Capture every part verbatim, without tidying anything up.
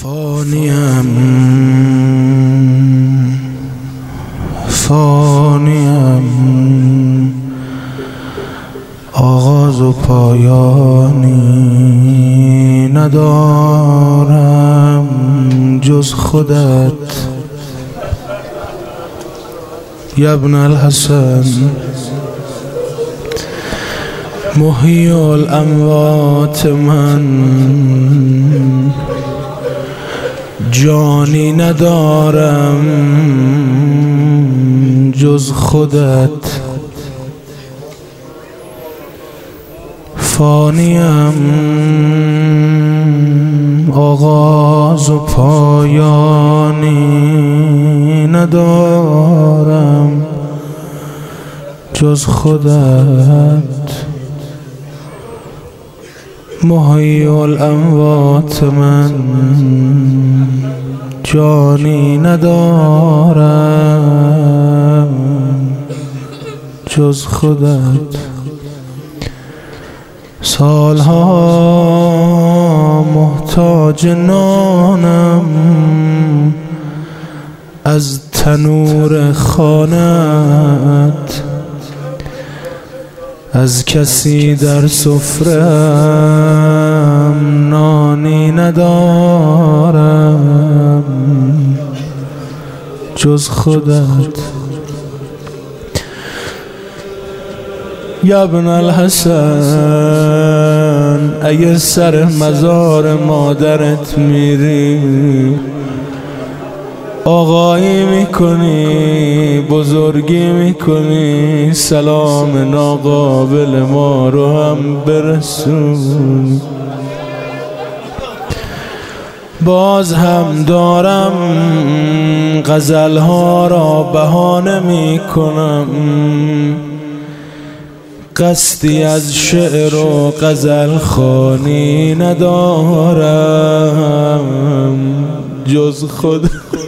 فانیم فانیم آغاز و پایانی ندارم جز خودت یا ابن الحسن محیی الاموات من جانی ندارم جز خودت فانیم آغاز و پایانی ندارم جز خودت محیی الاموات من جانی ندارم جز خودت سالها محتاج نانم از تنور خانت از کسی در سفره‌ام نانی ندارم جز خودت یا ابن الحسن اگه سر مزار مادرت میری آقایی میکنی بزرگی میکنی سلام ناقابل ما رو هم برسون باز هم دارم غزلها را بهانه میکنم قصدی از شعر و غزل خوانی ندارم جز خود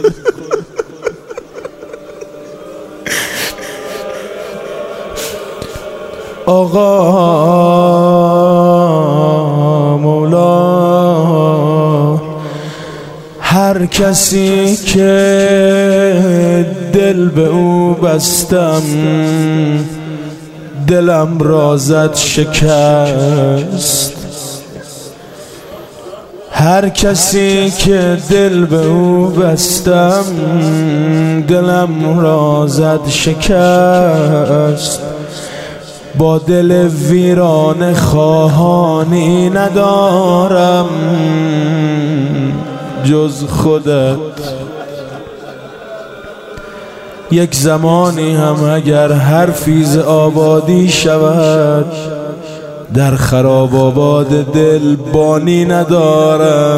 آقا مولا هر کسی که دل به او بستم دلم را زد شکست هر کسی که دل به او بستم دلم را زد شکست با دل ویران خواهانی ندارم جز خودت یک زمانی هم اگر حرفی ز آبادی شود در خراب آباد دل بانی ندارم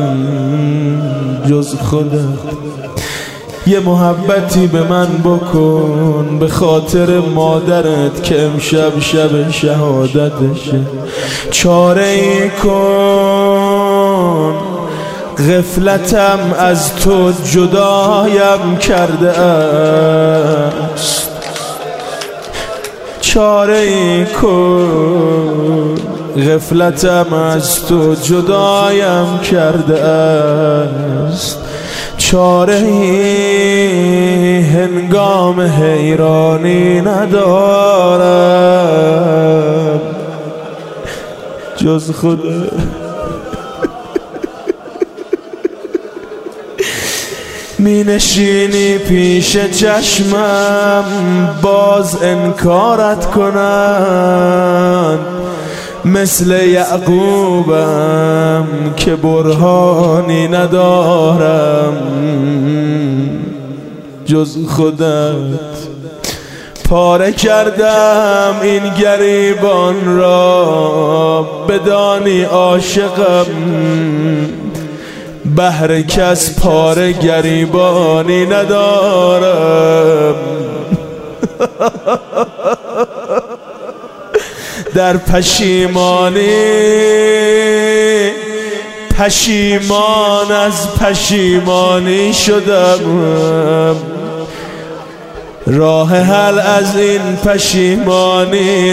جز خودت یه محبتی به من بکن به خاطر مادرت که امشب شب شهادتشه چاره ای کن غفلتم از تو جدایم کرده است چاره ای کن غفلتم از تو جدایم کرده است چاره ای هنگام حیرانی ندارم جز خودت می نشینی پیش چشمم باز انکارت کنم مثل یعقوبم که برهانی ندارم جز خودت پاره کردم این گریبان را بدانی عاشقم بهر کس پاره گریبانی ندارم در پشیمانی پشیمان از پشیمانی شدم راه حل از این پشیمانی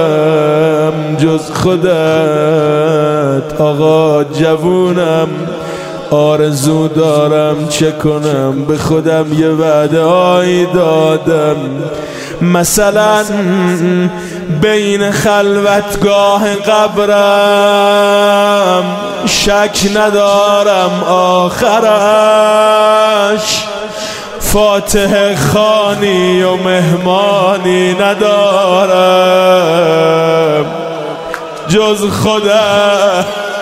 ندارم جز خودت. آقا جوونم آرزو دارم چه کنم، به خودم یه وعده هایی دادم، مثلا بین خلوتگاه قبرم شک ندارم آخرش فاتح خانی و مهمانی ندارم جز خدا.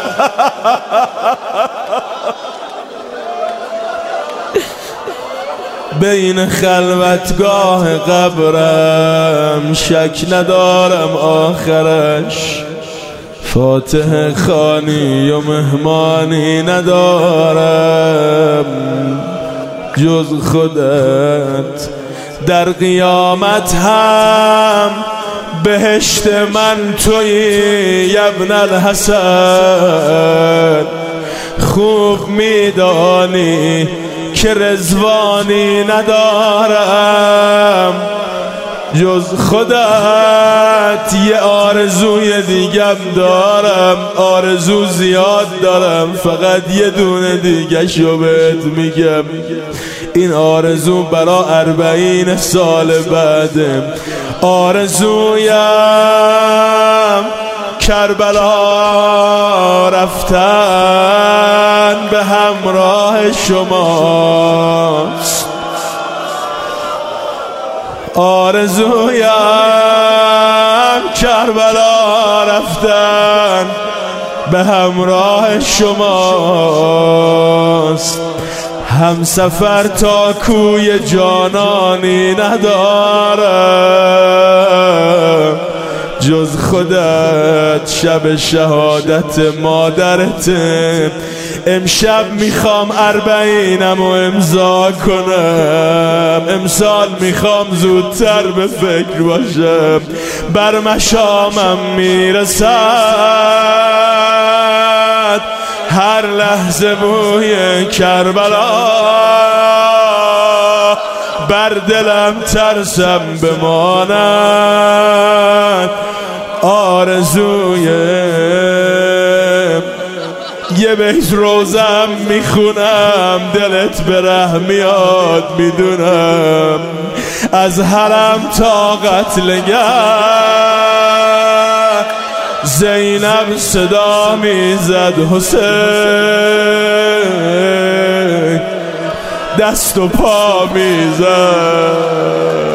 بین خلوتگاه قبرم شک ندارم آخرش فاتح خانی و مهمانی ندارم جز خودت. در قیامت هم بهشت من تویی ابن الحسن، خوب میدانی که رضوانی ندارم جز خودت. یه آرزوی دیگم دارم، آرزو زیاد دارم، فقط یه دونه دیگه شو بهت میگم. این آرزو برا اربعین سال بعده. آرزویم کربلا رفتن به همراه شماست. آرزویم کربلا رفتن به همراه شماست. هم سفر تا کوی جانانی ندارم جز خودت. شب شهادت مادرت امشب میخوام اربعینم و امضا کنم. امسال میخوام زودتر به فکر باشم، بر مشامم میرسد هر لحظه موی کربلا. بر دلم ترسم بماند آرزوی یه بیت روزم میخونم دلت به ره میاد، میدونم از حرم تا قتلگه زینب صدا میزد حسین، دست و پا میزد.